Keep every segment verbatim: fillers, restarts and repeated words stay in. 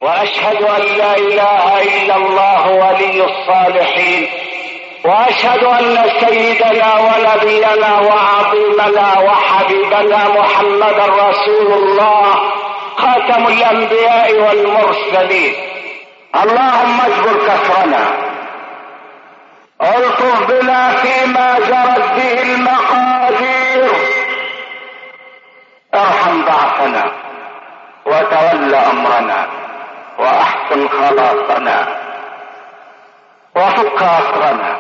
وأشهد أن لا إله إلا الله ولي الصالحين، وأشهد أن سيدنا ونبينا وعظيمنا وحبيبنا محمدا رسول الله خاتم الأنبياء والمرسلين. اللهم اجبر كسرنا، الطف بنا فيما جرت به المقادير، ارحم ضعفنا وتول أمرنا وأحسن خلاصنا وفك أسرنا.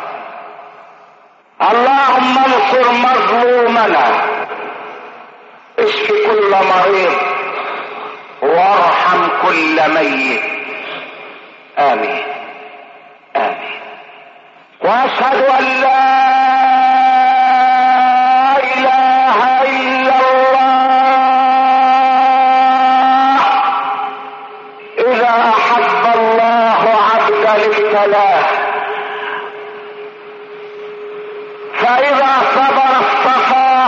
اللهم انصر مظلومنا، اشف كل مريض وارحم كل ميت. آمين آمين. وأشهد أن لا إله إلا الله. إذا أحب الله عبدا ابتلاه، فإذا صبر اصطفاه،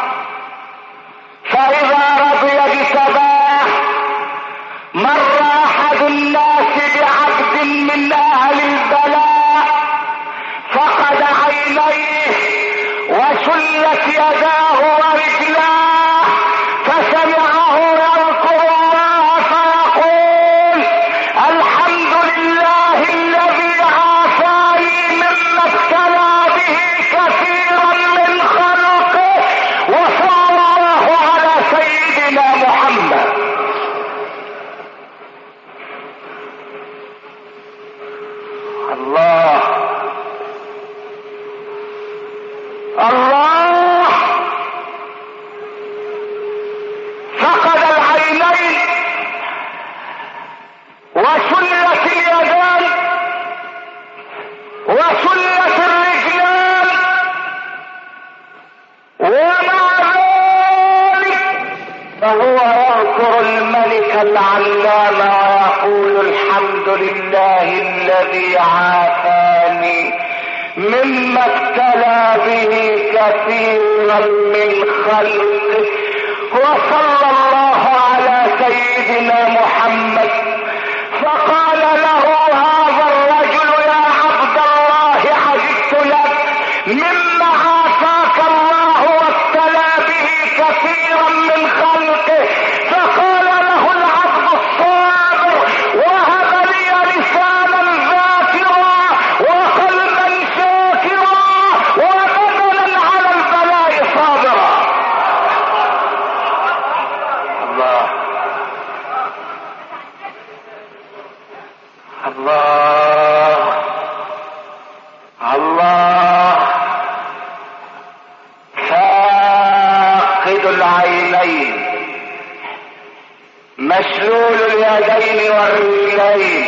فإذا رضي اجتباه. مر أحد الناس بعبد من أهل البلاء فقد عينيه وشلت يداه ورجلاه، فسمعه يذكر الله فيقول: الحمد لله الذي عافاني مما ابتلى به كثيرا من خلقه. وصلى الله على سيدنا محمد. الله الله. فقد العينين وشلت اليدان وشلت الرجلان، ومع ذلك فهو يذكر الملك العلام ويقول: الحمد لله الذي عافاني مما ابتلى به كثيرا من خلقه. وصلى الله على سيدنا محمد. فقال له هذا الرجل: يا عبد الله عجبت لك مما عافاك الله وابتلى به كثيرا من خلقه. فقال له العبد الصابر: وهب لي لسانا ذاكرا وقلبا شاكرا وبدنا على البلاء صابرا. الله الله الله. فاقد العينين مشلول اليدين والرجلين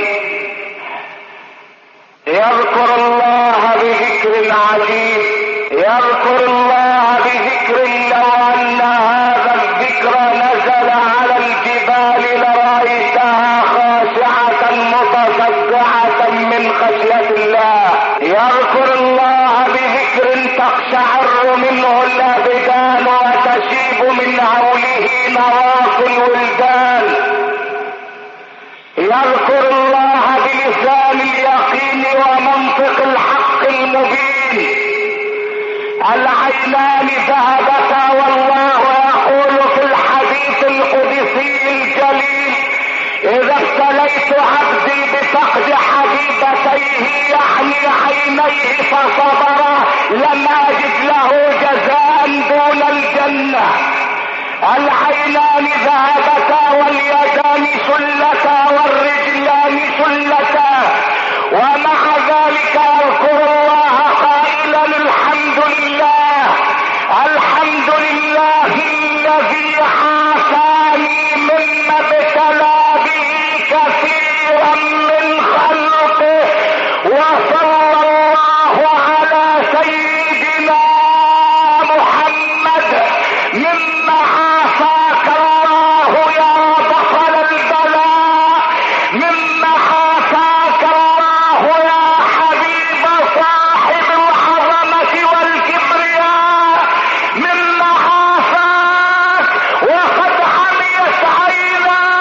يذكر الله بذكر عجيب، يذكر الله بذكر لو أن هذا الذكر نزل على الجبال لرأيتها خاشعة متصدعة من خشية الله. يذكر الله بذكر تقشعر منه الأبدان وتشيب من هوله نواصي الولدان. يذكر الله بلسان اليقين ومنطق الحق المبين. العينان ذهبتا والله يقول في الحديث القدسي الجليل: إذا ابتليت عبدي بفقد حبيبتيه يعني عينيه فصبر لم أجد له جزاء دون الجنة. العينان ذهبتا واليدان شلتا والرجلان شلتا، ومع ذلك يذكر الله قائلا: الحمد لله الحمد لله الذي عافاني مما ابتلى به كثيرا من خلقه. وصلى الله على سيدنا محمد. مما عافاك الله يا بطل البلاء، مما عافاك الله يا حبيب صاحب العظمة والكبرياء، مما عافاك وقد عميت عيناك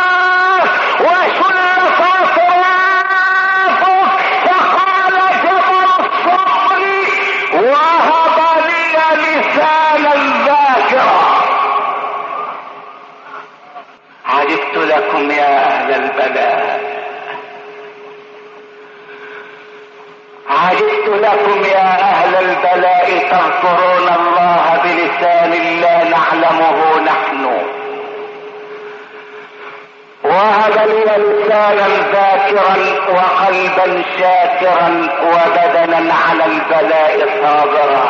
عجبت لكم يا اهل البلاء، عجبت لكم يا اهل البلاء تذكرون الله بلسان لا نعلمه نحن. وهب لي لسانا ذاكرا وقلبا شاكرا وبدنا على البلاء صابرا.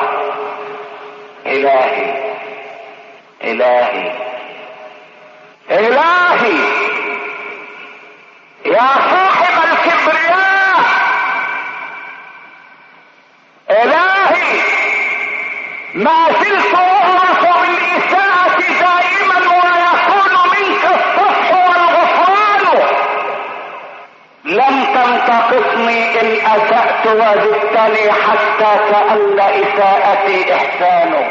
الهي الهي الهي يا صاحب الكبرياء، الهي ما زلت اغرس بالاساءة دائما ويكون منك الصفح والغفران. لم تنتقصني ان اسأت وزدتني حتى كأن اساءتي احسان.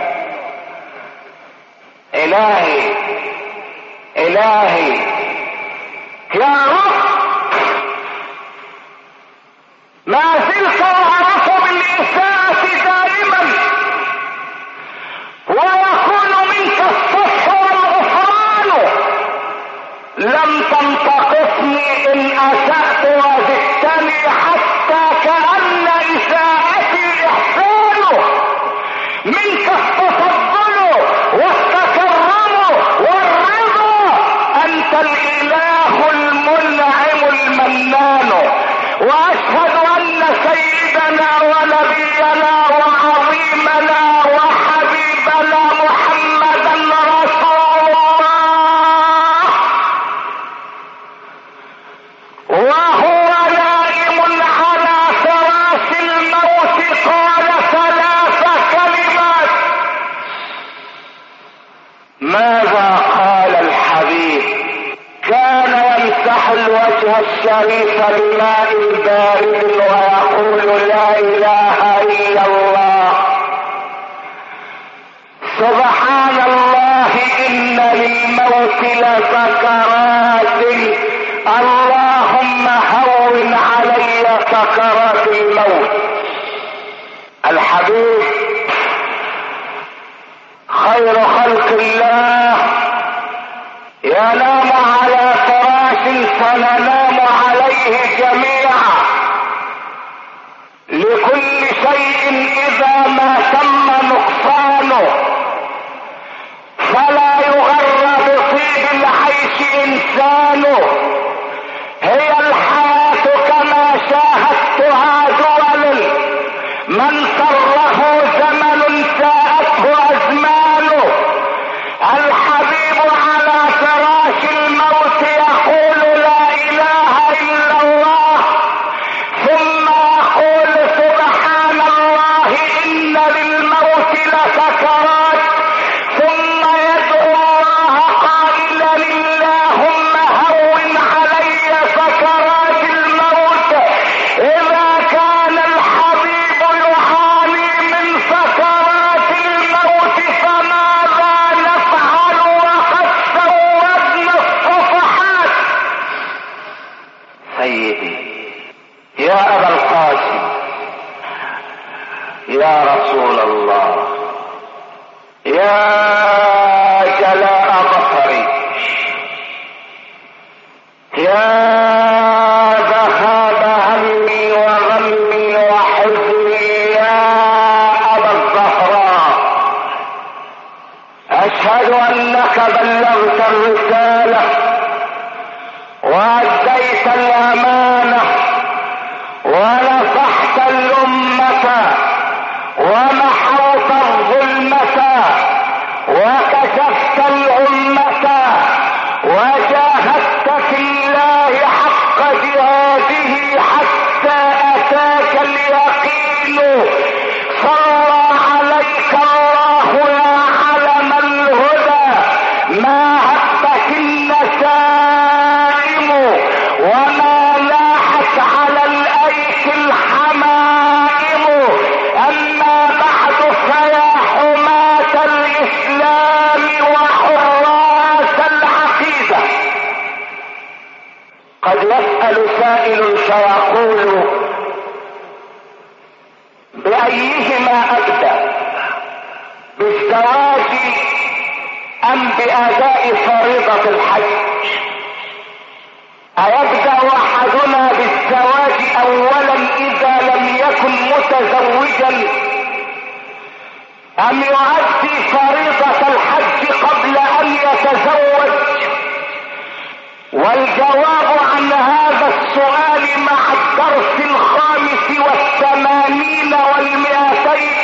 الهي الهي يا رب ما زلت اعرف بالاساءة دائما ويكون منك الصفح والغفران. لم تنتقصني ان اسأت وزدتني حتى كأن اساءتي احسان. منك التفضل والتكرم والرضا، انت الاله المنعم المنان. واشهد ان سيدنا ونبينا وعظيمنا وحبيبنا محمدا رسول الله وهو نائم على فراش الموت قال ثلاث كلمات. ماذا قال الحبيب؟ كان يمسح الوجه الشريف بماء بارد ويقول لا اله الا الله، سبحان الله ان للموت لسكرات، اللهم هون علي سكرات الموت. الحبيب خير خلق الله ينام على فراش فننام عليه جميعا. لكل شيء اذا ما تم نقصانه فلا يغر بطيب العيش انسانه. هي الحياة كما شاهدتها دول، من سره زمن ساءته ازمانه. الحبيب على فراش الموت يقول لا اله الا الله، ثم يقول سبحان الله ان للموت لسكرات، ثم يدعو الله قائلا اللهم هون علي سكرات الموت. اذا كان الحبيب يعاني من سكرات الموت فماذا نفعل وقد سودنا الصفحات؟ سيدي يا ابا القاسم، يا رسول الله، يا جلاء بصري، يا ذهاب همي وغمي وحزني، يا ابا الزهراء، اشهد انك بلغت الرسالة واديت الامانة ونصحت الامة ومحوت الظلمة وكشفت الامة وجاهدت في الله حق جهاده حتى اتاك اليقين. صلى عليك الله يا علم الهدى، ما هبت النسائم وما لاحت على الايك الحمائم. اما بعد فيا حماة الاسلام وحراس العقيدة، قد يسأل سائل فيقول بأيهما أبدأ، بالزواج ام باداء فريضة الحج؟ ايبدأ احدنا بالزواج اولا اذا لم يكن متزوجا ام يؤدي فريضة الحج قبل ان يتزوج؟ والجواب عن هذا السؤال مع الدرس الخامس والثمانين والمئتين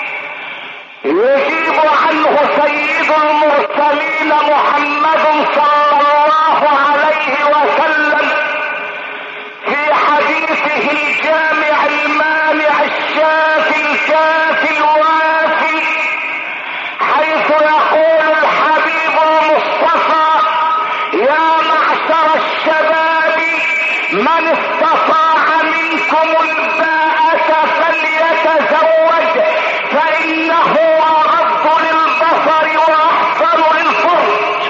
يجيب عنه سيد المرسلين محمد صلى الله عليه وسلم في حديثه الجامع المانع الشافي الكافي الوافي، حيث يقول الحبيب المصطفى: يا معشر الشباب من استطاع منكم الباءة فليتزوج فإنه أغض للبصر وأحسن للفرج.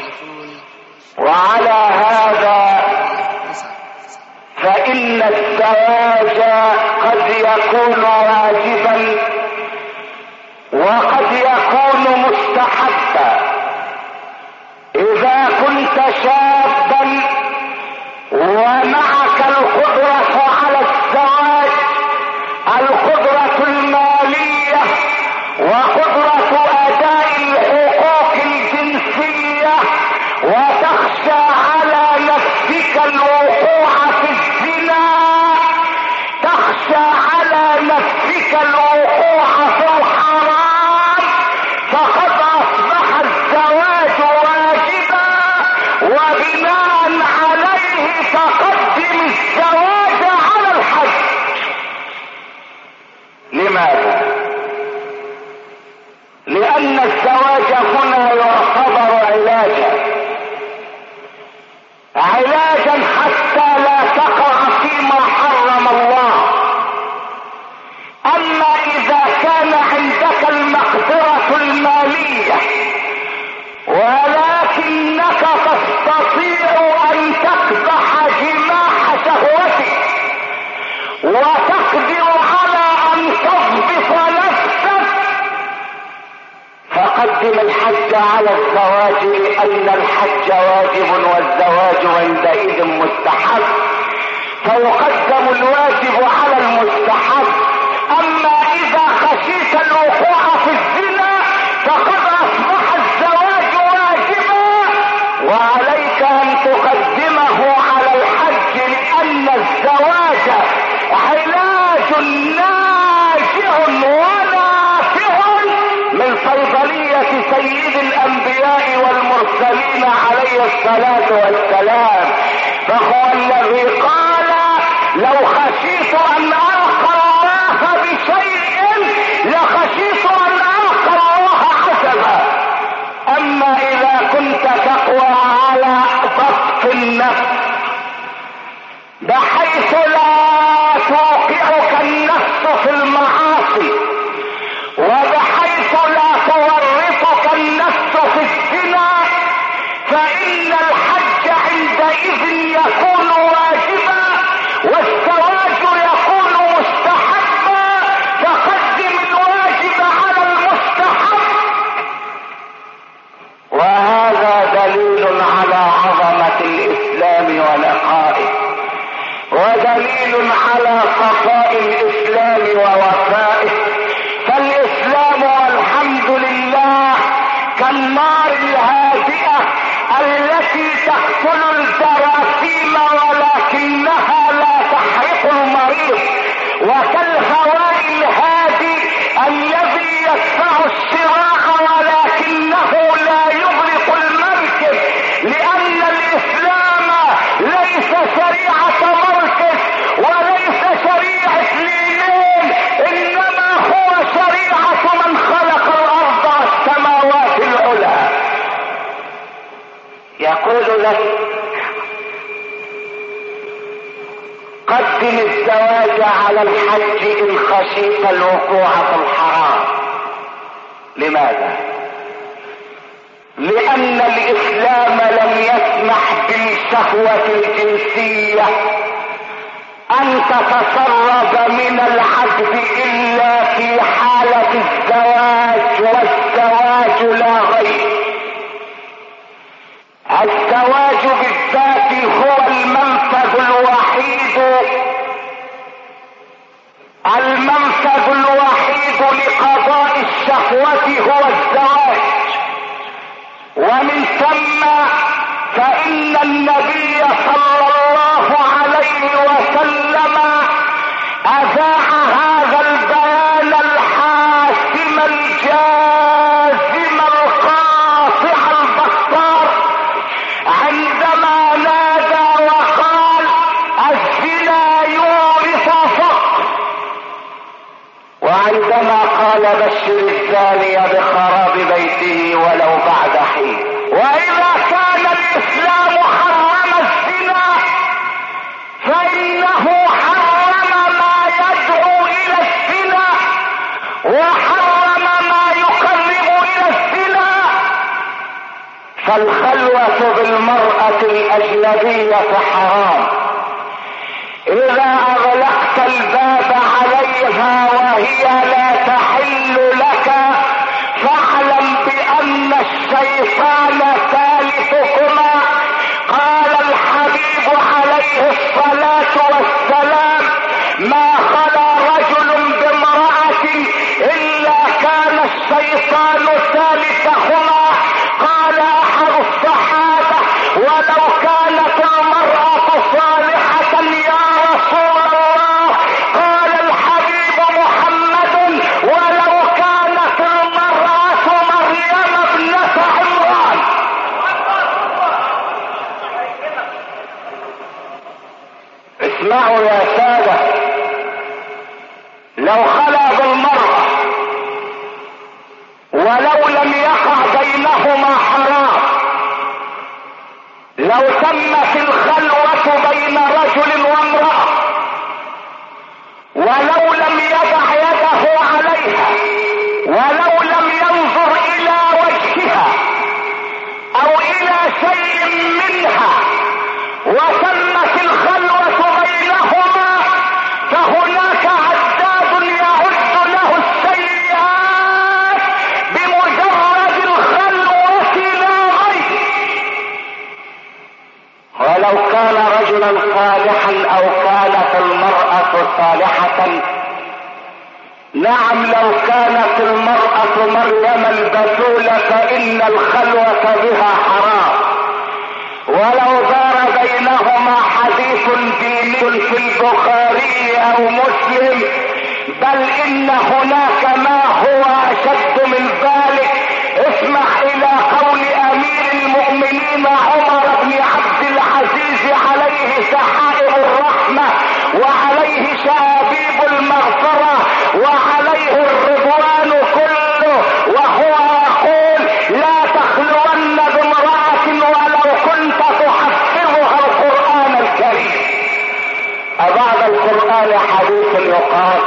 وعلى هذا فإن الزواج قد يكون واجبا وقد يكون مستحبا. إذا كنت شابا ومعك القدرة على الزواج، القدرة المالية وقدرة أداء الحقوق الجنسية، وتخشى على نفسك الوقوع في الزنا، تخشى على نفسك الوقوع في الحرام، فقد أصبح الزواج واجبا، وبناء عليه تقدم الزواج على الحج. لماذا؟ لأن الزواج هنا يعتبر علاجا علاجا حتى لا تقع فيما حرم الله. أما إذا كان عندك المقدرة المالية ولكنك تستطيع أن تكبح جماح شهوتك وتقدر على أن تضبط نفسك، فقدم الحج على الزواج، لأن الحج واجب والزواج عندئذ مستحب، فيقدم الواجب على المستحب. أما إذا خشيت الوقوع في الزنا فقد أصبح الزواج واجبا، وعليك أن تقدمه على الحج، لأن الزواج علاج ناجع ونافع من صيدلية سيد الأنبياء والمرسلين عليه الصلاة والسلام. فهو الذي قال: لو خشيت أن ألقى الله بشيء لخشيت أن ألقى الله حسبا. أما إذا كنت تقوى على ضبط النفس بحيث لا توقعك النفس في المعاصي، وبحيث لا تورطك النفس في الزنا، فإن الحج عندئذ يكون واجبا والزواج يكون مستحبا، فقدم الواجب على المستحب. وهذا دليل على عظمة الإسلام ونقائه، ودليل على صفاء الإسلام ووفائه. فالإسلام والحمد لله كالنار الهادئة التي تقتل الجراثيم ولكنها لا تحرق المريض، وكالهواء الهادي الذي يدفع الصراع ولكنه لا يغرق المركب، لأن الإسلام ليس شريعة مركز وليس شريعة ليلين، إنما هو شريعة من خلق الأرض والسماوات العلى. يقول لك: قدم الزواج على الحج إن خشيت الوقوع في الحرام. لماذا؟ لأن الإسلام لم يسمح بالشهوة الجنسية أن تتسرب من العبد إلا في حالة الزواج، والزواج لا غير. الزواج بالذات هو المنفذ الوحيد المنفذ الوحيد لقضاء الشهوة هو الزواج. ومن ثم فإن النبي صلى الله عليه وسلم أذاع هذا البيان الحاسم الجازم القاطع البصار عندما نادى وقال: الزنا يورث فقر. وعندما قال: بشر الزاني بخراب بيته ولو بعد حين. وإذا كان الإسلام حرم الزنا فإنه حرم ما يدعو إلى الزنا وحرم ما يقرب إلى الزنا. فالخلوة بالمرأة الأجنبية حرام. إذا أغلقت الباب عليها وهي لا تحل لك فاعلم بأن الشيطان ثالثكما. قال الحبيب عليه الصلاة والسلام: ما خلا رجل بامرأة إلا كان الشيطان ثالثهما. قال أحد الصحابة: ولو كانت المرأة صالحة يا رسول الله؟ قال الحبيب محمد: ولو كانت المرأة مريم ابنة عمران. اسمعوا يا سادة، لو خلا بالمرأة ولو لم يقع بينهما حرام، لو تمت الخلوة بين رجل وامرأة ولو لم يضع يده عليها ولو لم ينظر إلى وجهها أو إلى شيء منها وتمت الخلوة بينهما، فهناك عداد يعد له السيئات بمجرد الخلوة لا غير. ولو كان رجلا صالحا أو كانت المرأة صالحة، نعم لو كانت المرأة مريم البتول فإن الخلوة بها حرام. ولو دار بينهما حديث ديني في البخاري أو مسلم، بل إن هناك ما هو أشد من ذلك. اسمح إلى قول أمير المؤمنين عمر بن عبد العزيز عليه سحائر الرحمة وعليه شابيب المغفرة وعليه الرضوان كله، وهو يقول: لا تخلون بامرأة ولو كنت تحفظها القرآن الكريم. أبعد القرآن حديث يقال؟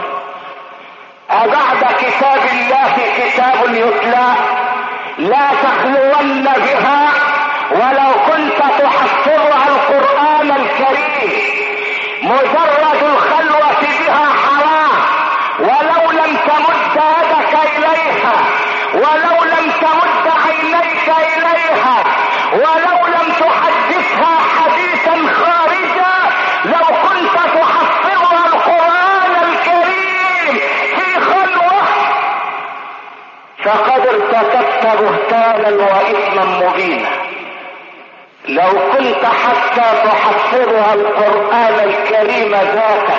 أبعد كتاب الله كتاب يتلى؟ لا تخلون بها ولو كنت تحفظها القرآن الكريم. مجرد الخلوة بها حرام، ولو لم تمد يدك إليها ولو لم تمد عينيك إليها ولو لم تحدثها حديثا خارجا، لو كنت تحفظها القرآن الكريم في خلوة فقد ارتكبت بهتانا وإثما مبينا. لو كنت حتى تحفظها القرآن الكريم ذاته،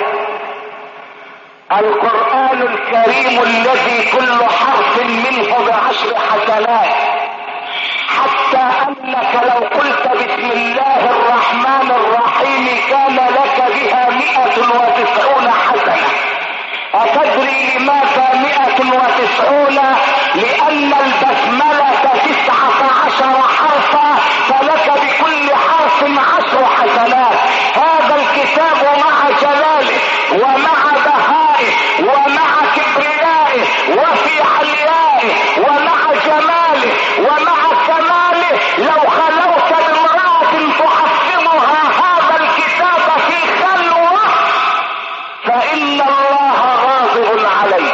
القرآن الكريم الذي كل حرف منه بعشر حسنات، حتى أنك لو قلت بسم الله الرحمن الرحيم كان لك بها مئة وتسعون حسنة. أتدري لماذا مئة وتسعون؟ لأن البسملة تسعة عشر حرفا، فلك بكل حرف عشر حسنات. هذا الكتاب مع جلاله ومع بهائه ومع كبريائه وفي عليائه ومع جماله ومع كماله، لو خلوت بامرأة تحفظها هذا الكتاب في خلوة فإن الله غاضب عليه.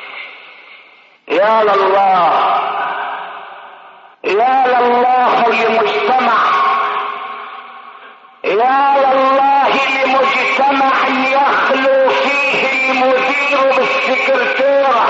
يا لله يا لله مجتمع، يا لله لمجتمع يخلو فيه المدير بالسكرتيرة،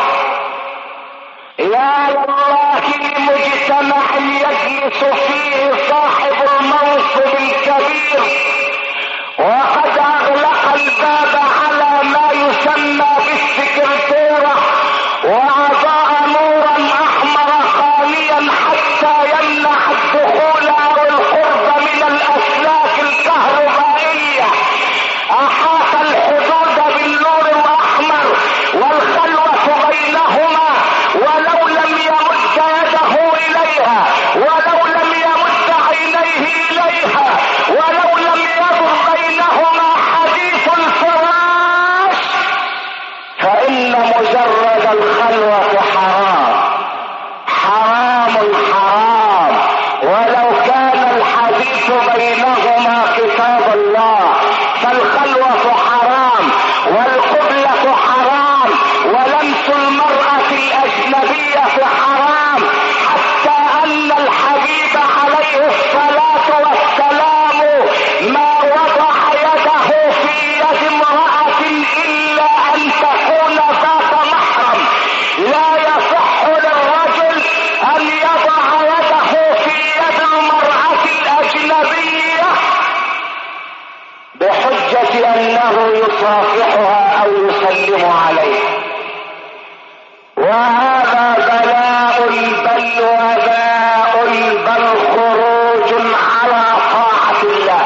يا لله لمجتمع يجلس فيه صاحب المنصب الكبير وقد اغلق الباب على ما يسمى بالسكرتيرة واضاء نورا احمر خاليا حتى يمنع الدخول او القرب من الاسلاك الكهربائية، احاط الحدود بالنور الاحمر والخلوة بينهما، ولو لم يمد يده اليها ولو لم يمد عينيه اليها ولو لم يدر بينهما حديث الفراش، فإن مجرد الخلوة حرام حرام حرام، ولو كان الحديث بينهما كتاب الله فالخلوة حرام والقبلة حرام ولمس المرأة الأجنبية حرام، حتى أن الحبيب عليه الصلاة والسلام ما وضع يده في يد امرأة إلا أن تكون ذات محرم. لا يصح للرجل أن يضع يده في يد المرأة الأجنبية بحجة أنه يصافحها أو يسلم عليها، وهذا بلاء بل وباء بل خروج على طاعة الله.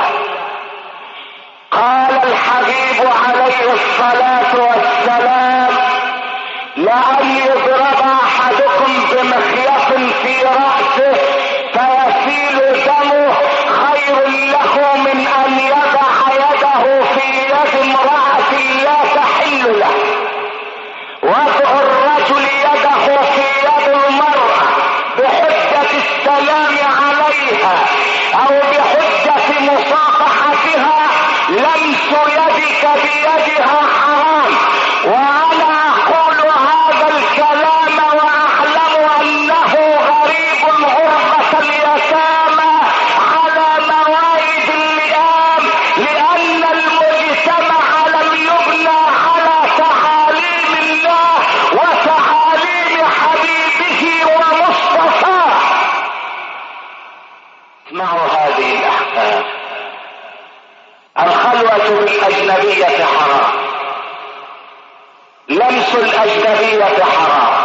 قال الحبيب عليه الصلاة والسلام: لأن يضرب أحدكم بمخيط في رأسه فيسيل دمه خير له من أن يضع يده في يد امرأة لا تحل له. وضع الرجل يده في يد المرأة بحجة السلام عليها او بحجة مصافحتها لمس يدك بيدها حرام. وانا اقول هذا الكلام واعلم انه غريب غربة اليتامى على موائد اللئام، لان المجتمع لم يبنى على تعاليم الله وتعاليم حبيبه ومصطفاه. اسمعوا هذه الاحكام: الخلوة بالاجنبية حرام، لمس الاجنبية حرام،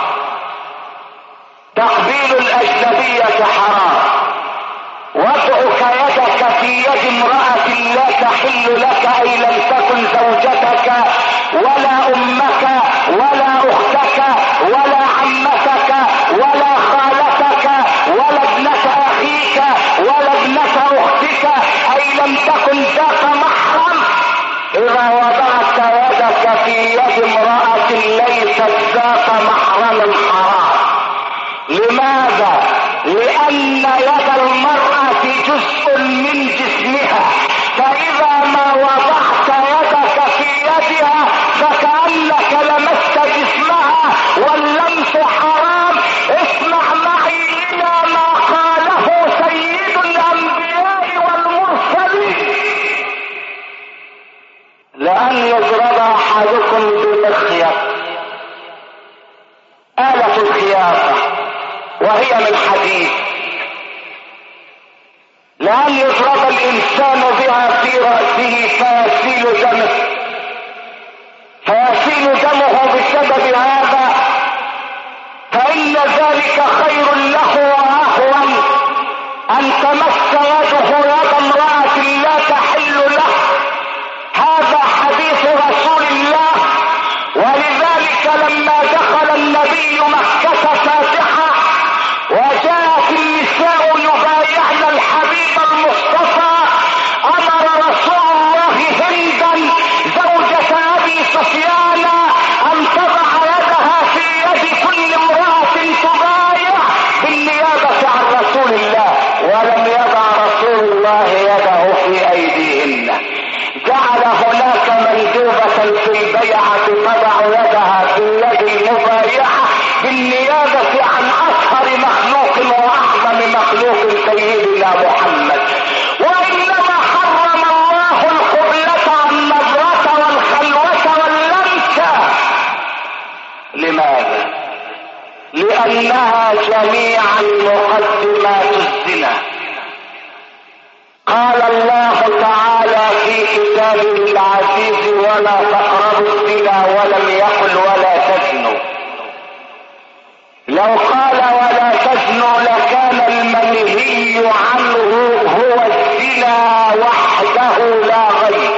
تقبيل الاجنبية حرام، وضعك يدك في يد امرأة لا تحل لك اي لم تكن زوجتك ولا امك ولا اختك ولا عمتك ولا خالتك ولا ابنة اخيك ولا ابنة اختك اي لم تكن ذات محرم، اذا وضعت يدك في يد امرأة ليست ذات محرم حرام. لماذا؟ لان يد المرأة جزء من جسمها، فاذا ما وضعت يدك في يدها فكأنك لمست جسمها واللمس حرام. اسمع معي الى ما قاله سيد الانبياء والمرسلين: لأن يضرب احدكم بمخيط، آلة الخياطة وهي من حديد، لأن يضرب الإنسان بها في رأسه فيسيل دمه فيسيل دمه بسبب هذا، فإن ذلك خير له وأهون أن تمس يده يد امرأة لا تحل له. هذا حديث رسول الله. ولذلك لما دخل النبي مكة فاتحة وجاءت النساء يبايعن الحبيب المصطفى، امر رسول الله هندا زوجة ابي سفيان ان تضع يدها في يد كل امرأة تبايع بالنيابة عن رسول الله، ولم يضع رسول الله يده في ايديهن. جعل هناك مندوبة في البيعة تضع يدها في يد المبايعة بالنيابة عن اطهر مخلوق واعظم مخلوق سيدنا محمد. عن مقدمات الزنا. قال الله تعالى في كتابه العزيز: ولا تقربوا الزنا، ولم يقل ولا تزنوا. لو قال ولا تزنوا لكان المنهي عنه هو الزنا وحده لا غير.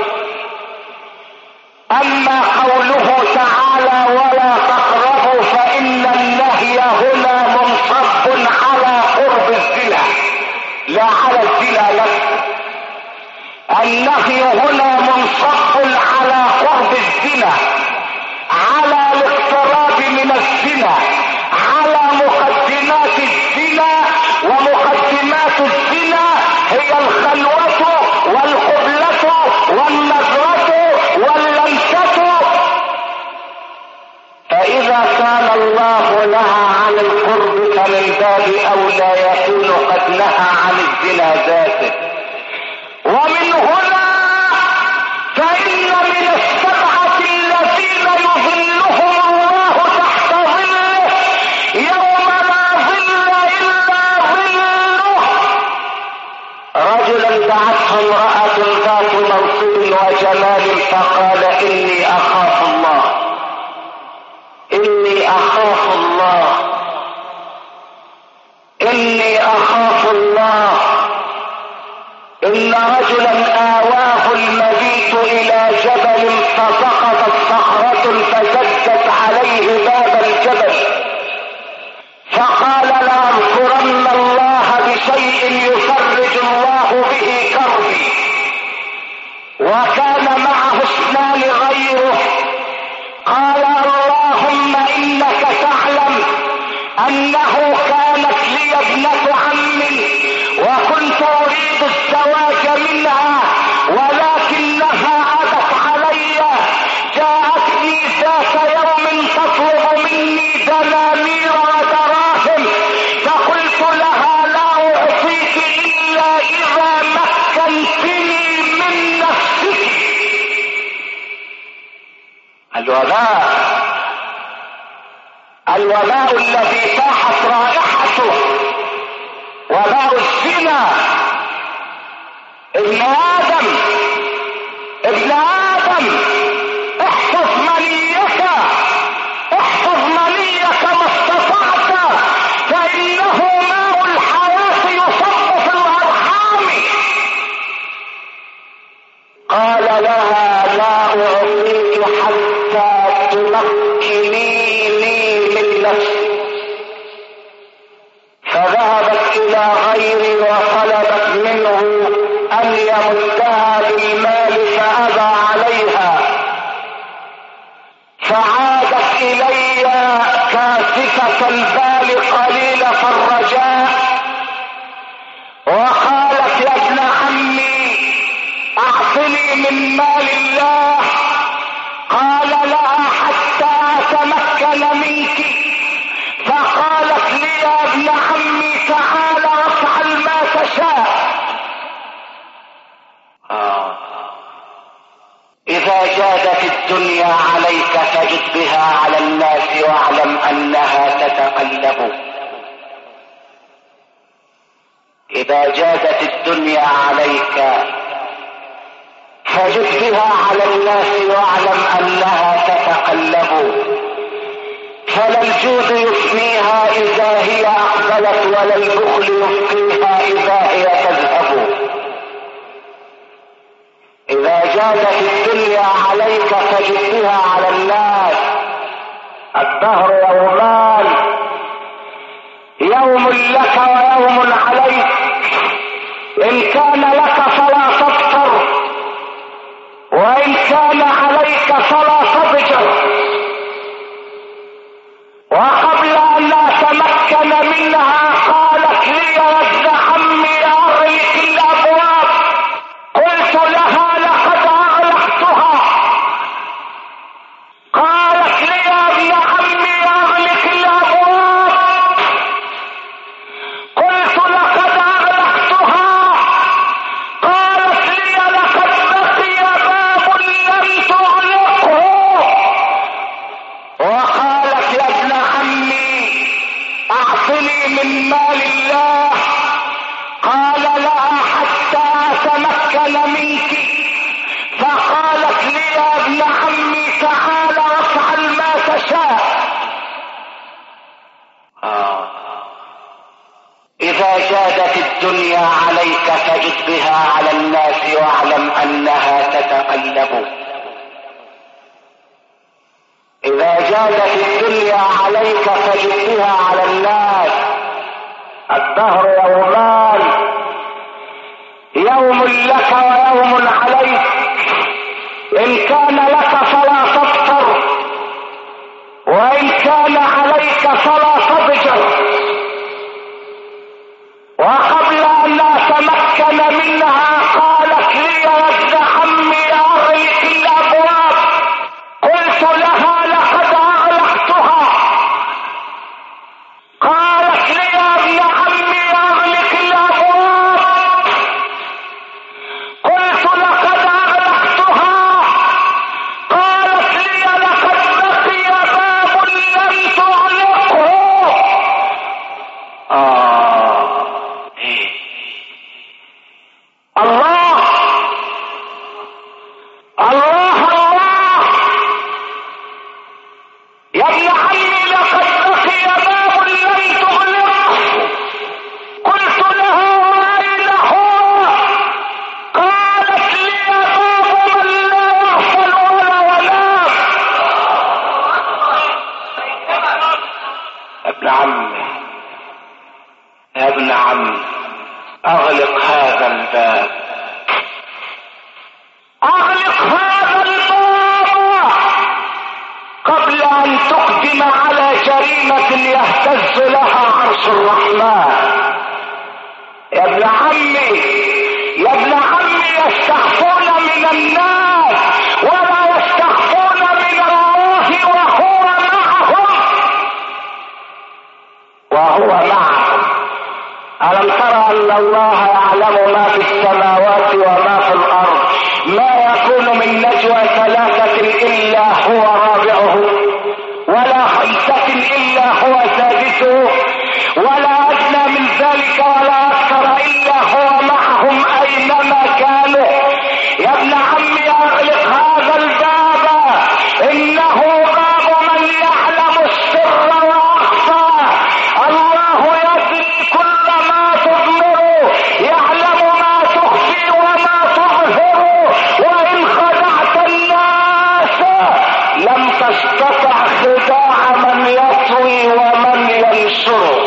اما قوله تعالى ولا تقربوا فان النهي هنا منصب على قرب الزنا لا على الزنا نفسه. النهي هنا منصب على قرب الزنا، على الاقتراب من الزنا، على مقدمات الزنا. ومقدمات الزنا هي الخلوة والقبلة والنظرة واللمسة. فإذا كان الله نهى عن القرب فمن باب أولى يكون قد نهى عن الزنا ذاته. ومن هنا فإن من السبعة الذين يظلهم الله تحت ظله يوم لا ظل إلا ظله رجلا دعته امرأة ذات منصب وجمال فقال: إني أخاف الله، إني أخاف الله، إني أخاف الله. إن رجلا آواه المبيت إلى جبل فسقطت صخرة فجدت عليه باب الجبل، فقال: لأذكرن الله بشيء يفرج الله به كربي. وكان معه اثنان غيره. قال: اللهم إنك تعلم أنه كانت لي ابنة عمي وكنت أريد الزواج منها ولكنها أبت علي. جاءتني ذات يوم تطلب مني دنانير ودراهم، فقلت لها: لا أعطيك إلا إذا مكنتني من نفسك. الولاء الولاء الذي فاحت رائحته ولاء الزنا. ابن آدم ابن آدم احفظ منيك، احفظ منيك ما استطعت، فإنه ماء الحياة يصب في الأرحام. قال لها: لا أعطيك حتى تمكنيني من نفسي. فذهبت إلى غيري وطلبت منه أن يمدها بالمال فأبى عليها، فعادت إلي كاسفة البال قليلة الرجاء وقالت: يا ابن عمي أعطني من مال الله. قال لها: حتى أتمكن منك. فقالت لي: يا ابن عمي تعال وافعل ما تشاء. آه. إذا جادت الدنيا عليك فجد بها على الناس واعلم أنها تتقلب. إذا جادت الدنيا عليك فجد بها على الناس واعلم أنها تتقلب. فلا الجود يفنيها إذا هي أقبلت ولا البخل يفقيها إذا هي تذهب. إذا جادت الدنيا عليك فجد بها على الناس. الدهر يومان، يوم لك ويوم عليك. إن كان لك فلا تفطر، وإن كان عليك فلا تضجر. وقبل أن أتمكن منها قالت لي: يا ابن عمي أغلق الأبواب. قلت لها: لقد أغلقتها. قالت لي: يا ابن عمي أغلق الأبواب. قلت: لقد أغلقتها. قالت لي: يا تمكن منك فقالت لي يا ابن عمي تعال وافعل ما تشاء. آه. إذا جادت الدنيا عليك فجد بها على الناس واعلم أنها تتقلب. إذا جادت الدنيا عليك فجد بها على الناس. الدهر يومان، يوم لك ويوم عليك. إن كان لك فلا تفطر، وإن كان عليك فلا تضجر. وقبل أن أتمكن منها قالت لي يا ابن عمي أغلق الأبواب. قلت لها لقد أغلقتها. قالت لي يا ابن عمي أغلق الأبواب. قلت لقد أغلقتها. قالت لي لقد بقي باب لم تغلقه. آه. إيه. الله الله الله يا ابن عمي لقد بقي باب لم تغلقه. قلت لها وأين هو؟ قالت لي باب من لا يغفل ولا ينام. ابن عمي يا ابن عمي اغلق هذا الباب، اغلق هذا الباب قبل ان تقدم على جريمة يهتز لها عرش الرحمن. يا ابن عمي يا ابن عمي يستخفون من الناس ولا يستخفون من الله وهو معهم وهو معهم. ألم ترى أن الله يعلم ما في السماوات وما في الأرض؟ ما يكون من نجوى ثلاثة إلا هو رابعه، ولا خمسة إلا هو سادسه، ولا أدنى من ذلك ولا أكثر إلا هو معهم أينما كانوا. يا ابن عمي أغلق هذا الباب، إنه باب من يعلم السر وأخفى. الله يدري كل ما تضمر، يعلم ما تخفي وما تظهر. وإن خدعت الناس لم تستطع خداع من يطوي ومن ينشر.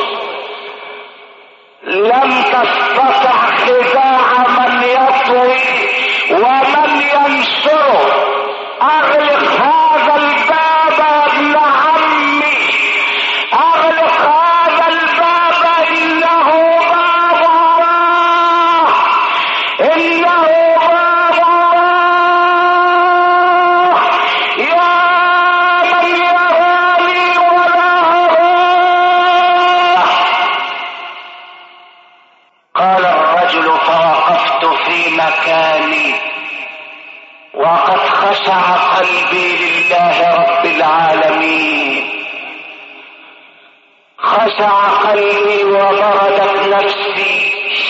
لم تستطع خداع من يطوي ومن ينشر. اغلق هذا الباب يا ابن عمي، اغلق هذا الباب، انه باب الله، انه باب الله. يا من يراني ولا أراه. قال الرجل فوقفت في مكاني وقد خشع قلبي لله رب العالمين. خشع قلبي وبردت نفسي،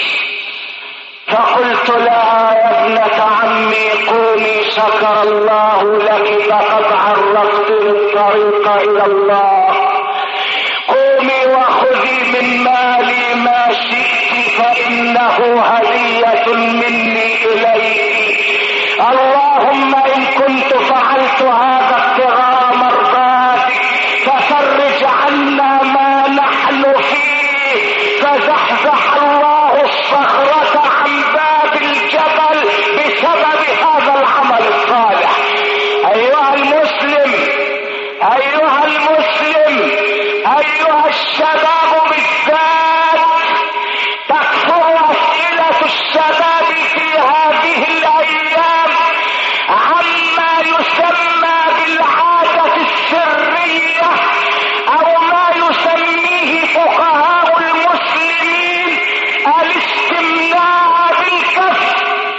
فقلت لها يا ابنة عمي قومي شكر الله لك فقد عرفتني الطريق إلى الله. قومي وخذي من مالي ما شئت فإنه هدية مني إليك. اللهم إن كنت فعلت هذا ابتغاء مرضاتك ففرج عنا ما نحن فيه. فزحزح الله الصخرة عن باب الجبل بسبب هذا العمل الصالح. أيها المسلم أيها المسلم أيها الشباب بالذات، تكثر أسئلة الشباب في هذه الأيام عما يسمى بالعادة السرية أو ما يسميه فقهاء المسلمين الاستمناء بالكف.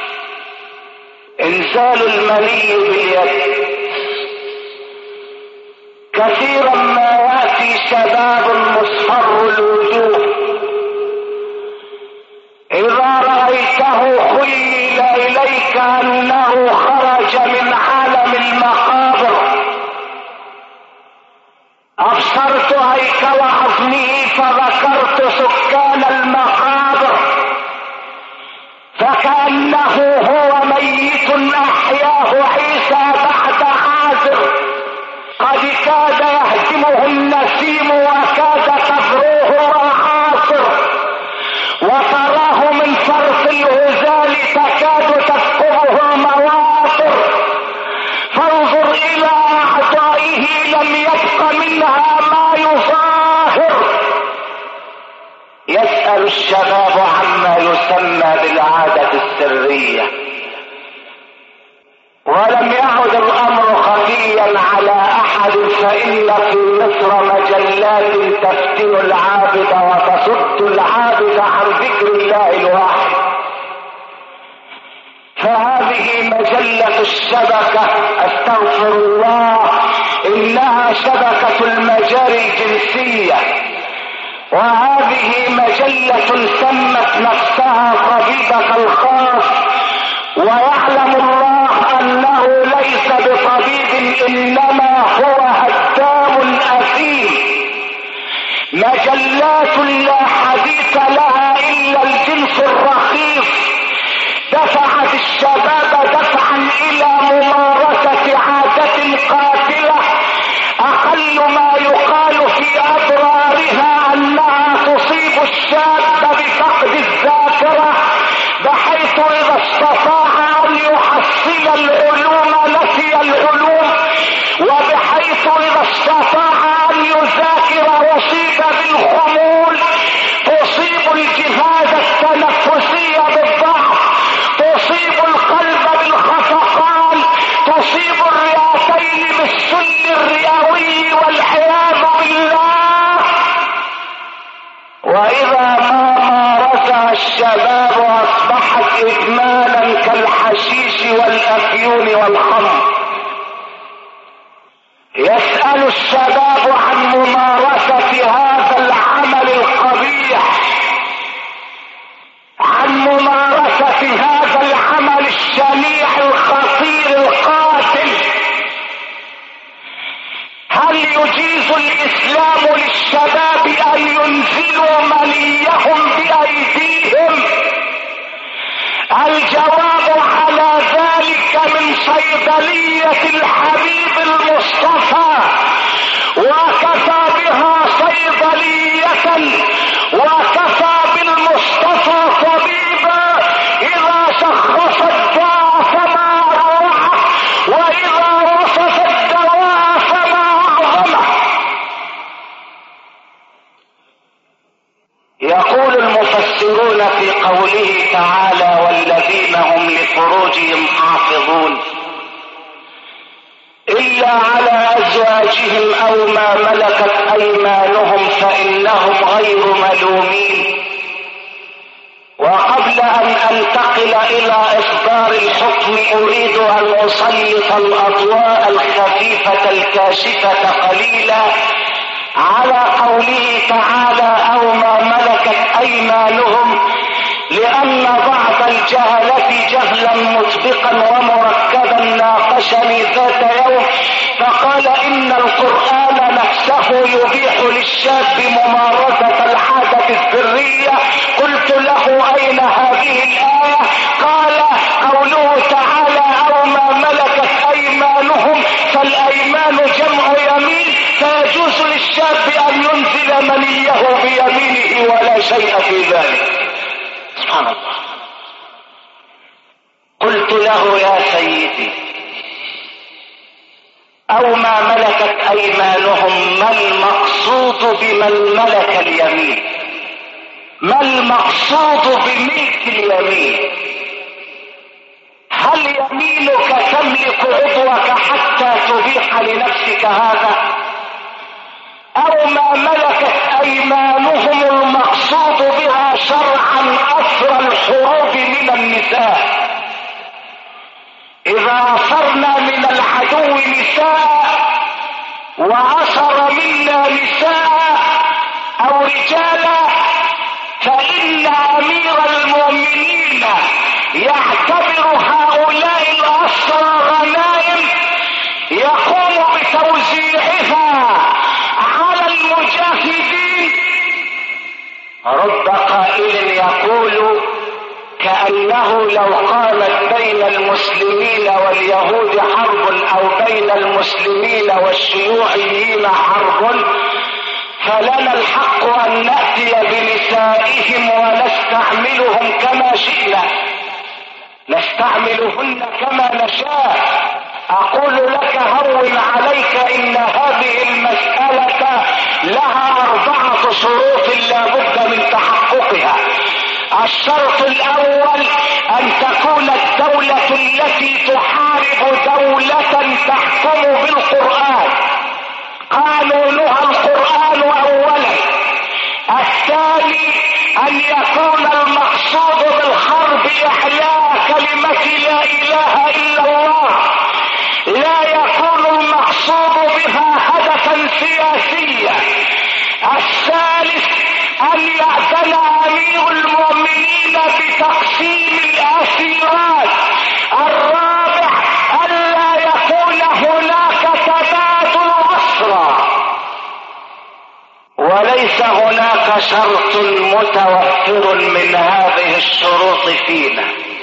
انزال المني باليد. كثيرا ما يأتي شباب مصفر الوجوه، إذا رأيته خيل إليك فكأنه هو ميت أحياه عيسى بعد عازر قد كاد يهدمه النسيم وكاد تبروه وعاصر، وتراه من فرط الهزال تكاد تفقده المواطر، فانظر إلى أعضائه لم يبق منها ما يظاهر. يسأل الشباب عما يسمى بالعادة السرية، ولم يعد الأمر خفيا على أحد، فإن في مصر مجلات تفتن العابد وتصد العابد عن ذكر الله الواحد. فهذه مجلة الشبكة، استغفر الله، إنها شبكة المجاري الجنسية، وهذه مجلة سمت نفسها طبيبك الخاص، ويعلم الله أنه ليس بطبيب إنما هو هدام أثيم. مجلات لا حديث لها إلا الجنس الرخيص، دفعت الشباب دفعا إلى ممارسة عادة قاتلة أقل ما يقال في أضرارها أنها تصيب الشاب بفقد الذاكرة، بحيث إذا استطاع أن يحصل العلوم نسي العلوم، وبحيث إذا استطاع أن يذاكر أصيب بالخمول، تصيب الجهاز التنفسي بالضعف، تصيب القلب بالخفقان، تصيب الرئتين بالسل الرئوي والعياذ بالله. وإذا ما مارسها الشباب أصبحت إدمانا كالحشيش والأفيون والخمر. يسأل الشباب عن ممارسة هذا العمل القبيح، عن ممارسة هذا العمل الشنيع الخطير القاتل. هل يجيز الإسلام للشباب أن ينزلوا منيهم بأيديهم؟ الجواب على ذلك من صيدلية الحبيب المصطفى، وكفى بها صيدلية وكفى بالمصطفى طبيبا. إذا شخص الداء فما أروعه، وإذا وصف الدواء فما أعظمه. يقول المفسرون في قوله تعالى: والذين هم لفروجهم حافظون إلا على أزواجهم أو ما ملكت أيمانهم فإنهم غير ملومين. وقبل أن أنتقل إلى إصدار الحكم أريد أن أسلط الأضواء الخفيفة الكاشفة قليلا على قوله تعالى: أو ما ملكت أيمانهم، لأن بعض الجهلة جهلا مطبقا ومركبا ناقشني ذات يوم فقال إن القرآن نفسه يبيح للشاب ممارسة العادة السرية. قلت له: أين هذه الآية؟ قال: قوله تعالى: أو ما ملكت أيمانهم، فالأيمان جمع يمين، فيجوز للشاب أن ينزل منيه بيمينه ولا شيء في ذلك. سبحان الله. قلت له: يا سيدي، أو ما ملكت أيمانهم، ما المقصود بمن ملك اليمين؟ ما المقصود بملك اليمين؟ هل يمينك تملك عضوك حتى تبيح لنفسك هذا؟ أو ما ملكت أيمانهم المقصود بها شرعا أسر الحروب من النساء. إذا أسرنا من العدو نساء وأسر منا نساء أو رجالا، فإن أمير المؤمنين يعتبر هؤلاء الأسرى غنائم يقوم بتوزيعها على المجاهدين. رب قائل يقول: كأنه لو قامت بين المسلمين واليهود حرب او بين المسلمين والشيوعيين حرب، فلنا الحق ان نأتي بنسائهم ونستعملهم كما شئنا، نستعملهن كما نشاء. اقول لك هون عليك ان هذه المسألة لها اربعة شروط لا بد من تحققها. الشرط الاول ان تكون الدولة التي تحارب دولة تحكم بالقرآن، قانونها القرآن اولا. الثاني ان يكون المقصود بالحرب احياء كلمة لا اله الا الله، لا يكون المقصود بها هدفا سياسيا. الثالث ان يأذن امير المؤمنين بتقسيم الاسيرات. الرابع الا يكون هناك تبادل اسرى. وليس هناك شرط متوفر من هذه الشروط فينا،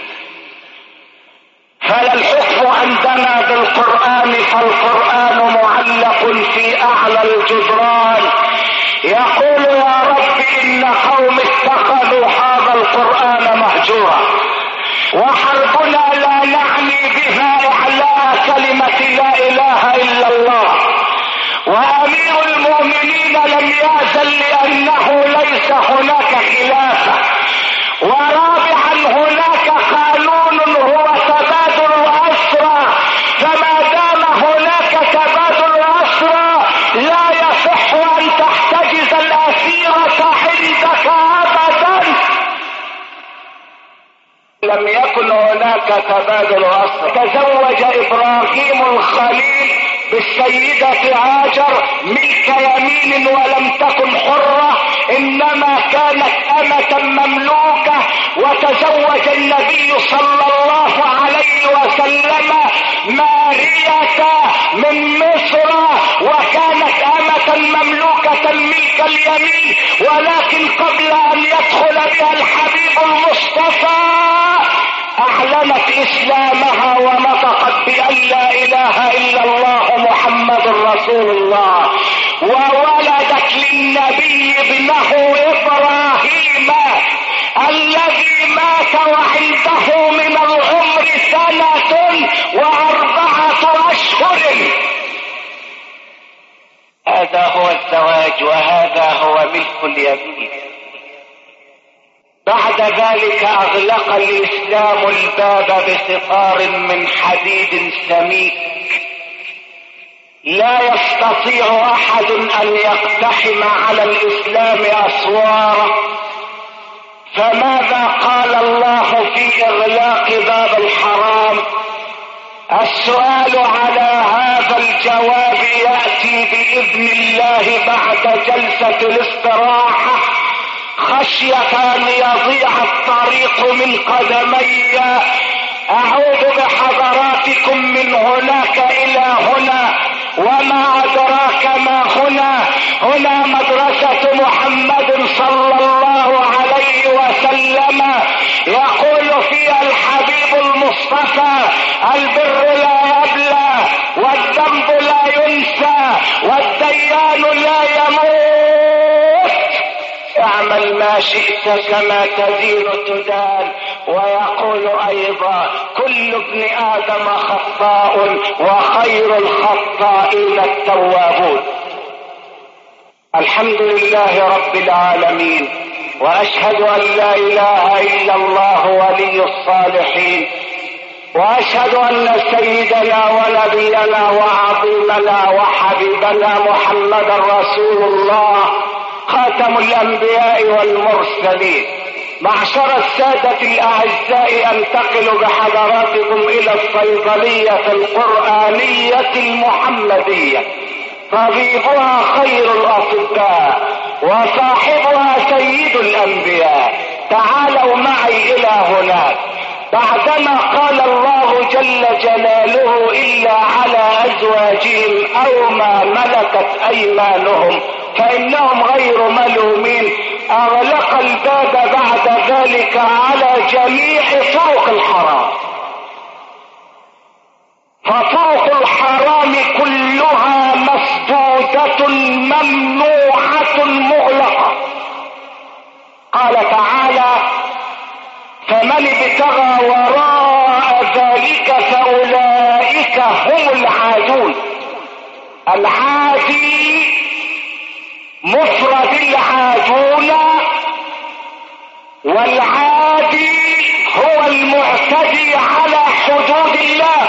فلا الحكم عندنا بالقرآن، فالقرآن معلق في اعلى الجدران يقول يا رب ان قوم اتخذوا هذا القرآن مهجورا. وحربنا لا نعني بها اعلاء كلمة لا اله الا الله، وامير المؤمنين لم يأذن لانه ليس هناك خلافة. ورابعا هناك قانون هو تبادل الاسرى، فما دام هناك تبادل الاسرى لا يصح ان تحتجز الاسيرة عندك ابدا. لم يكن هناك تبادل اسرى. تزوج ابراهيم الخليل بالسيدة هاجر ملك يمين ولم تكن حرة، انما كانت امة مملوكة. وتزوج النبي صلى الله عليه وسلم مارية من مصر، وكانت امة مملوكة ملك اليمين، ولكن قبل ان يدخل بها الحبيب المصطفى اعلنت اسلامها ونطقت بان لا اله الا الله محمد رسول الله، وولدت للنبي ابنه ابراهيم الذي مات وعنده من العمر سنة واربعة اشهر. هذا هو الزواج وهذا هو ملك اليمين. بعد ذلك اغلق الاسلام الباب بستار من حديد سميك، لا يستطيع احد ان يقتحم على الاسلام اسواره. فماذا قال الله في اغلاق باب الحرام؟ السؤال على هذا الجواب ياتي باذن الله بعد جلسة الاستراحة، خشية ان يضيع الطريق من قدمي. اعود بحضراتكم من هناك الى هنا، وما ادراك ما هنا. هنا مدرسة محمد صلى الله عليه وسلم، يقول فيها الحبيب المصطفى: البر لا يبلى، والذنب لا ينسى، والديان لا يموت. اعمل ما شئت كما تدين تدان. ويقول ايضا: كل ابن ادم خطاء وخير الخطائين التوابون. الحمد لله رب العالمين، واشهد ان لا اله الا الله ولي الصالحين، واشهد ان سيدنا ونبينا وعظيمنا وحبيبنا محمدا رسول الله، خاتم الانبياء والمرسلين. معشر السادة الاعزاء، انتقل بحضراتكم الى الصيدلية القرآنية المحمدية، طبيبها خير الاطباء وصاحبها سيد الانبياء. تعالوا معي الى هناك. بعدما قال الله جل جلاله: الا على ازواجهم او ما ملكت ايمانهم فانهم غير ملومين، اغلق الباب بعد ذلك على جميع طرق الحرام، فطرق الحرام كلها مسدودة ممنوعة مغلقة. قال تعالى: فمن ابتغى وراء ذلك فأولئك هم العادون. العادي مفرد العادون، والعادي هو المعتدي على حدود الله،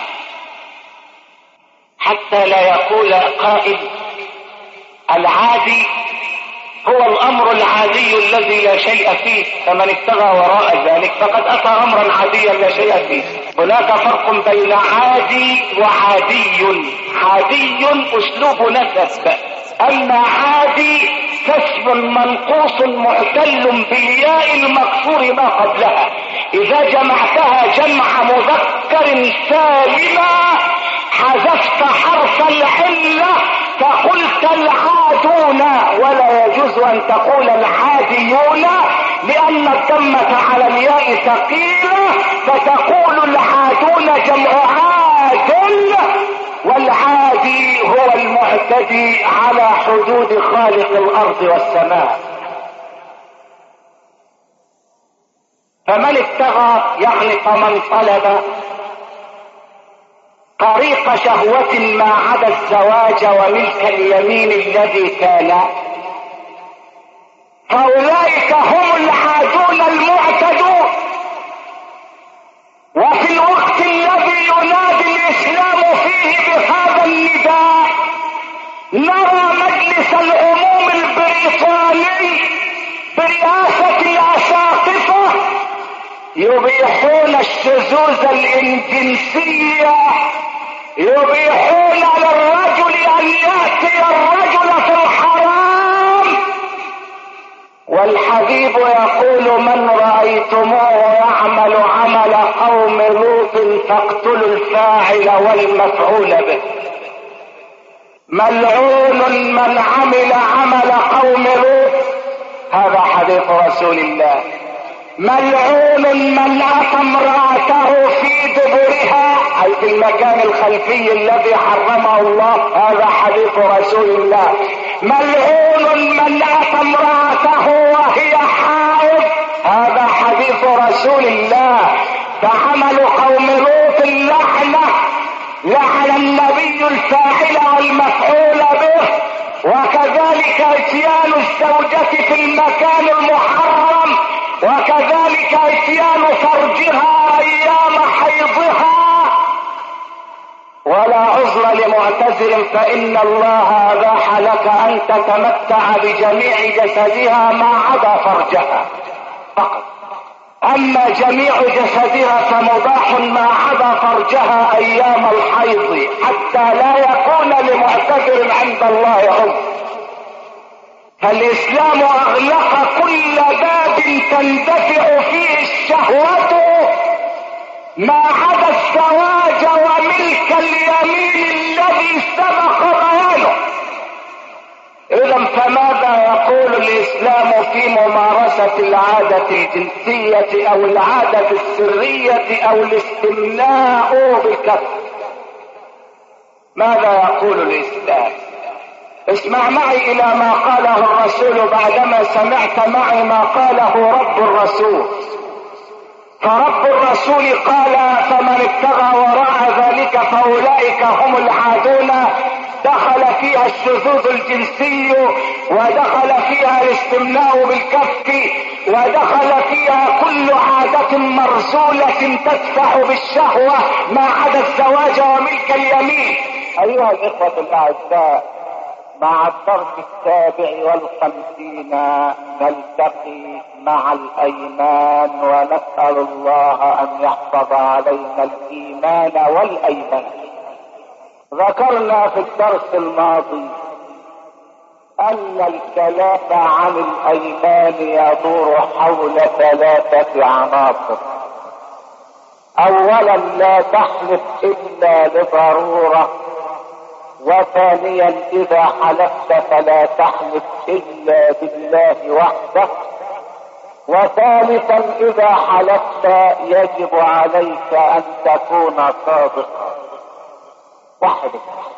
حتى لا يقول قائل العادي هو الامر العادي الذي لا شيء فيه، فمن ابتغى وراء ذلك فقد اتى امرا عاديا لا شيء فيه. هناك فرق بين عادي وعادي. عادي اسلوب نسب، اما عادي كسب منقوص معتل بالياء المكسور ما قبلها. اذا جمعتها جمع مذكر سالما حذفت حرف العله فقلت العادون، ولا يجوز ان تقول العاديون لان الضمة على الياء ثقيلة، فتقول العادون جمع عادل، والعادي هو المعتدي على حدود خالق الارض والسماء. فمن ابتغى يعني فمن طلب طريق شهوة ما عدا الزواج وملك اليمين الذي كان، فأولئك هم العادون المعتدون. وفي الوقت الذي ينادي الإسلام فيه بهذا النداء نرى مجلس العموم البريطاني برئاسة الأساقفة يبيحون الشذوذ الانجنسية، يبيحون للرجل ان يأتي الرجل في الحرام، والحبيب يقول: من رأيتموه يعمل عمل قوم لوط فاقتلوا الفاعل والمفعول به. ملعون من عمل عمل قوم لوط، هذا حديث رسول الله. ملعون من اتى امرأته في دبرها، اي في المكان الخلفي الذي حرمه الله، هذا حديث رسول الله. ملعون من اتى امرأته وهي حائض، هذا حديث رسول الله. فعمل قوم لوط اللعنة، لعن النبي الفاعل والمفعول به، وكذلك اتيان الزوجة في المكان المحرم، وكذلك اتيان فرجها ايام حيضها. ولا عذر لمعتذر، فان الله اباح لك ان تتمتع بجميع جسدها ما عدا فرجها فقط، اما جميع جسدها فمباح ما عدا فرجها ايام الحيض، حتى لا يكون لمعتذر عند الله عذر. فالاسلام اغلق كل باب تندفع فيه الشهوة ما عدا الزواج وملك اليمين الذي سبق بيانه. اذا فماذا يقول الاسلام في ممارسة العادة الجنسية او العادة السرية او الاستمناء بالكف؟ ماذا يقول الاسلام؟ اسمع معي الى ما قاله الرسول بعدما سمعت معي ما قاله رب الرسول. فرب الرسول قال: فمن ابتغى وراء ذلك فاولئك هم العادون. دخل فيها الشذوذ الجنسي، ودخل فيها الاستمناء بالكف، ودخل فيها كل عادة مرسولة تدفع بالشهوة ما عدا الزواج وملك اليمين. ايها الاخوة الاعزاء، مع الدرس السابع والخمسين نلتقي مع الايمان، ونسأل الله ان يحفظ علينا الايمان والايمان. ذكرنا في الدرس الماضي ان الكلام عن الايمان يدور حول ثلاثة عناصر. اولا لا تحلف الا لضرورة، وثانيا اذا حلفت فلا تحلف الا بالله وحده. وثالثا اذا حلفت يجب عليك ان تكون صادقا. وحد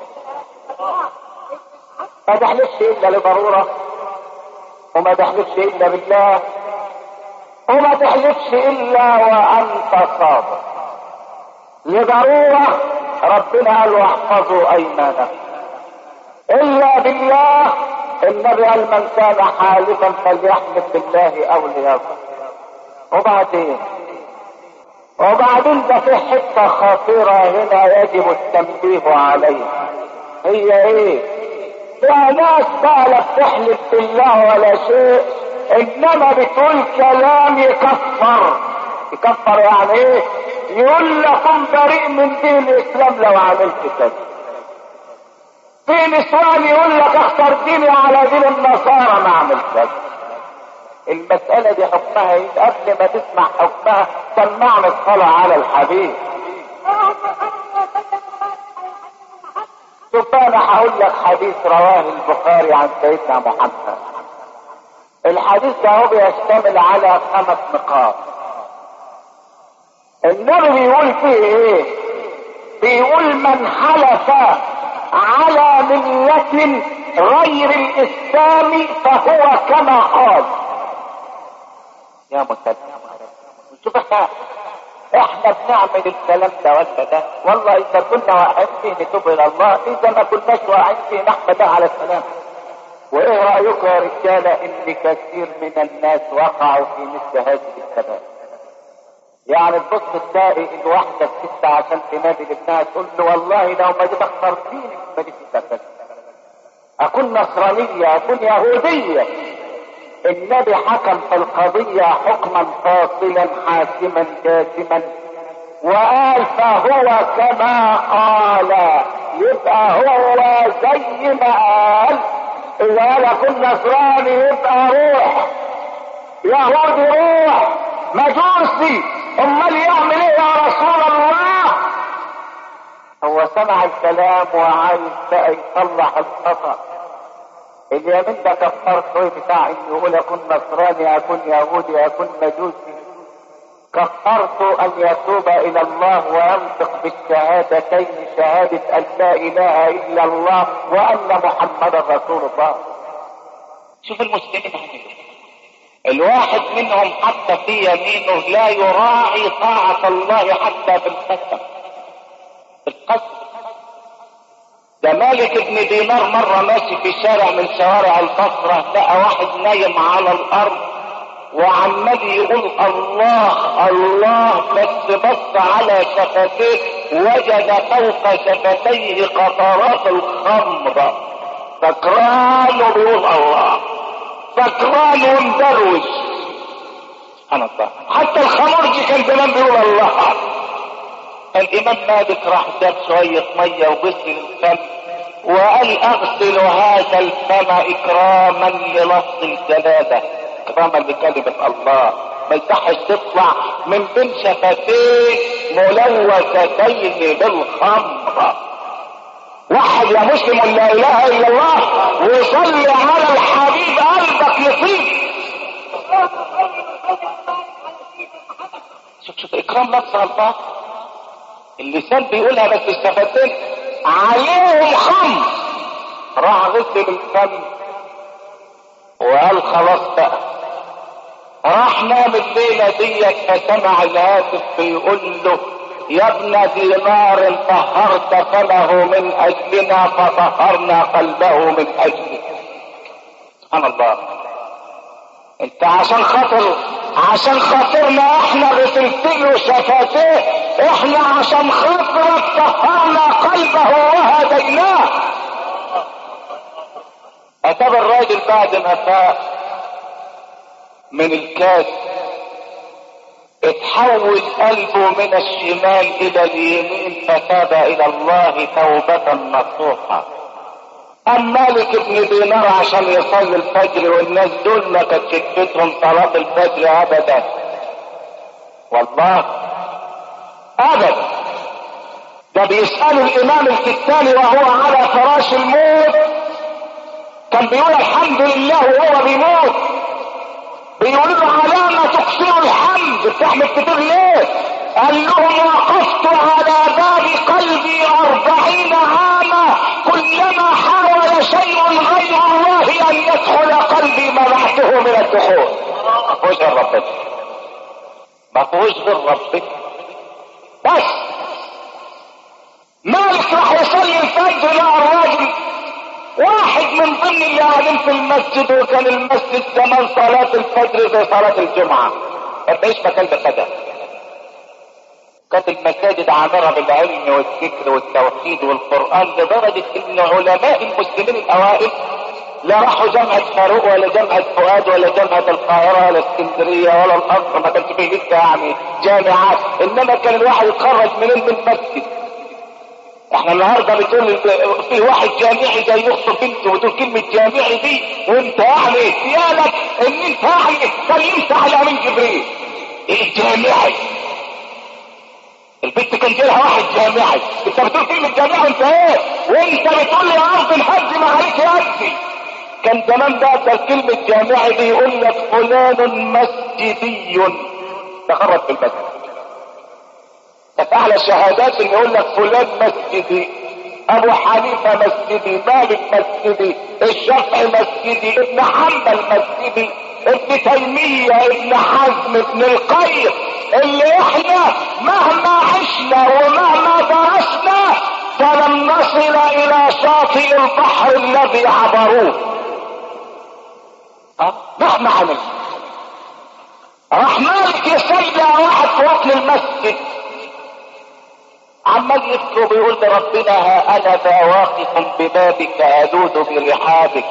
ما تحلفش الا لضرورة، وما تحلفش الا بالله، وما تحلفش الا وانت صادق. لضرورة ربنا قال واحفظوا ايمانكم. الا بالله النبي قال من كان حالفا فليحلف بالله او ليصدق. وبعدين وبعدين ده في حته خطيره هنا يجب التنبيه عليها. هي ايه؟ يا ناس بقى لا بتحلف بالله ولا شيء، انما بتقول كلام يكفر. يكفر يعني ايه؟ يقول لكم بريء من دين الاسلام لو عملت كده. في نسوان يقول لك اختار ديني على دين النصارى ما عملت كده. المسألة دي حكمها ايه؟ قبل ما تسمع حكمها سمعنا الصلاة على الحبيب. شوف انا هقول لك حديث رواه البخاري عن سيدنا محمد. الحديث ده هو بيشتمل على خمس نقاط. النبي بيقول فيه ايه؟ بيقول من حلف على ملة غير الاسلام فهو كما قال. يا مسلم شوف احنا احنا بنعمل الكلام ده ولا ده؟ والله اذا كنا واقعين فيه نتوب الى الله، اذا ما كناش واقعين فيه نحمد على السلام. وايه رايكم يا رجاله ان كثير من الناس وقعوا في مثل هذه الكبائر؟ يعني تبص تلاقي الواحده الست عشان تنادي لابنها تقول له والله لو ما جيت اخترتيني ما جيت استفدت، اكون نصرانيه اكون يهوديه. النبي حكم في القضيه حكما فاصلا حاسما جازما وقال فهو كما قال. يبقى هو زي ما قال. اذا قال اكون نصراني يبقى روح، يهودي روح، مجوسي امال يعمل ايه يا رسول الله؟ هو سمع الكلام وعايز بقى يصلح الخطأ. اليمين ده كفرت ايه بتاع ان يقول اكون نصراني اكون يهودي اكون مجوسي؟ كفرت ان يتوب الى الله وينطق بالشهادتين، شهادة ان لا اله الا الله وان محمدا رسول الله. شوف المسلمين هنا الواحد منهم حتى في يمينه لا يراعي طاعة الله حتى في القسم. القسم ده مالك ابن دينار مرة ماشي في شارع من شوارع البصرة، لقى واحد نايم على الارض وعمال يقول الله الله، بس بص على شفتيه وجد فوق شفتيه قطرات الخمر. سكران بيقول الله، سكران ومدروش. سبحان الله، حتى الخمرجي كان زمان بيقول الله. الامام مالك راح جاب شوية مية وغسل الفم وقال اغسل هذا الفم اكراما للفظ الجلالة، اكراما لكلمة الله. ما يصحش تطلع من بين شفتين ملوثتين بالخمر. وحد يا مسلم لا اله الا الله وصلي على الحبيب قلبك يطيب. شوف شوف اكرام لفظ الله. اللسان بيقولها بس الشفتين عليهم خمر. راح غسل الفم وقال خلاص بقى. راح نام الليله ديت فسمع الهاتف بيقول له يا ابن دينار طهرت فمه من اجلنا فطهرنا قلبه من اجلك. سبحان الله. انت عشان خاطر عشان خاطرنا احنا غسلت له شفاتيه، احنا عشان خاطرك طهرنا قلبه وهديناه. اتاب الراجل بعد ما فاق من الكاس اتحول قلبه من الشمال الى اليمين فتاب الى الله توبة نصوحة. ام مالك ابن دينار عشان يصلي الفجر والناس دول ما كانت شفتهم صلاة الفجر ابدا، والله ابدا. ده فبيسألوا الامام الكتاني وهو على فراش الموت، كان بيقول الحمد لله وهو بيموت، بيقول له على ما تكثر الحمد، بتحمد كتير ليه؟ قال لهم وقفت على باب قلبي أربعين عاما، كلما حاول شيء غير الله أن يدخل قلبي منعته من الدخول. ما فيهوش غير ربنا، ما فيهوش غير ربنا بس. مالك راح يصلي الفجر لقى الراجل واحد من ضمن اللي قاعدين في المسجد، وكان المسجد زمان صلاة الفجر زي صلاة الجمعة، ما فيش مكان بخدها. كانت المساجد عامرة بالعلم والذكر والتوحيد والقرآن لدرجة ان علماء المسلمين الاوائل لا راحوا جامعة فاروق ولا جامعة فؤاد ولا جامعة القاهرة ولا اسكندرية ولا القصر، ما كانش فيه لسه يعني جامعات، انما كان الواحد يتخرج من المسجد. احنا النهارده بتقول في واحد جامعي جاي يخطب بنته وتقول كلمة جامعي دي، وانت يعني سيالك ان انت يعني سلمت على من جبريل. ايه جامعي؟ البنت كان جايلها واحد جامعي، انت بتقول كلمة جامعي وانت ايه؟ وانت بتقول لي ارض الهد ما عليك يدي. كان زمان بقى ده كلمة جامعي دي يقول لك فلان مسجدي، تخرج في المسجد. كانت اعلى شهادات ان يقول لك فلان مسجدي، ابو حنيفة مسجدي، مالك مسجدي، الشافعي مسجدي، ابن حنبل مسجدي، ابن تيمية، ابن حزم، ابن القيم، اللي احنا مهما عشنا ومهما درسنا فلم نصل الى شاطئ البحر الذي عبروه. اه مهما عملنا. راح مالك يصلي واحد في ركن المسجد عمال يذكر بيقول لربنا ها انا ذا واقف ببابك الوذ برحابك،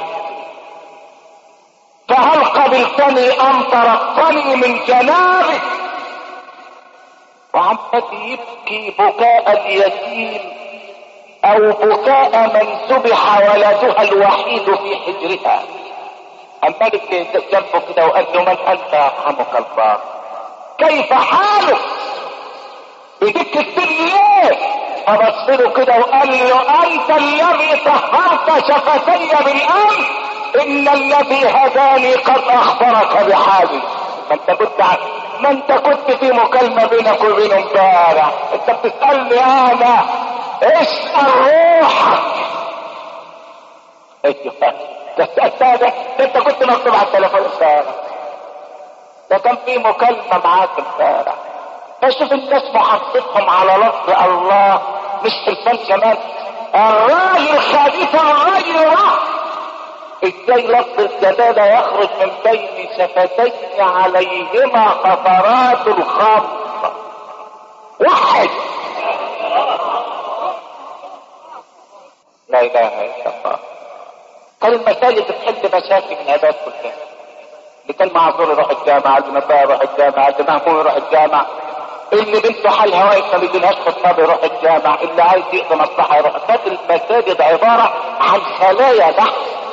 فهل قبلتني ام طردتني من جنابك؟ وعمال يبكي بكاء اليتيم او بكاء من ذبح ولدها الوحيد في حجرها. الملك جنبه كده وقال له من انت يرحمك الله؟ كيف حالك؟ بدك السن ليه؟ فبص له كده وقال له انت الذي طهرت شفتي بالامس، ان الذي هداني قد اخبرك بحالي. ما انت كنت ما انت كنت في مكالمه بينك وبينه امبارح، انت بتسالني انا اسال روحك. ايوه ده ده انت كنت مكتوب على التليفون امبارح، ده كان في مكالمه معاك امبارح. فشوف الناس محطتهم على لفظ الله مش تلفون كمان. الراجل خبيث الرجل راح ازاي لفظ الجلالة يخرج من بين شفتيه عليهما قطرات الخمر. وحد لا اله الا الله. كان المساجد بتحل مشاكل من عباد كلها. اللي كان معذور يروح الجامعة، اللي مباع يروح الجامعة، اللي مهموم يروح الجامعة، اللي بنته حالها واقف ما بيجيلهاش خطاب يروح الجامع، اللي عايز يقضي مصلحة يروح. كانت المساجد عبارة عن خلايا بحث.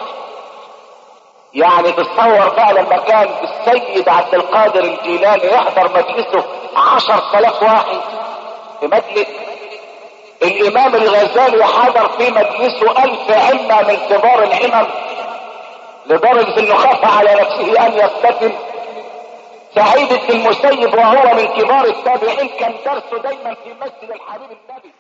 يعني تصور بقى لما كان السيد عبد القادر الجيلاني يحضر مجلسه عشر تلاف واحد في مجلس، الامام الغزالي حضر في مجلسه الف عمة من كبار العمم، لدرجة انه خاف على نفسه ان يفتتن. سعيد بن المسيب وهو من كبار التابعين كان درسه دايما في مسجد الحبيب النبي.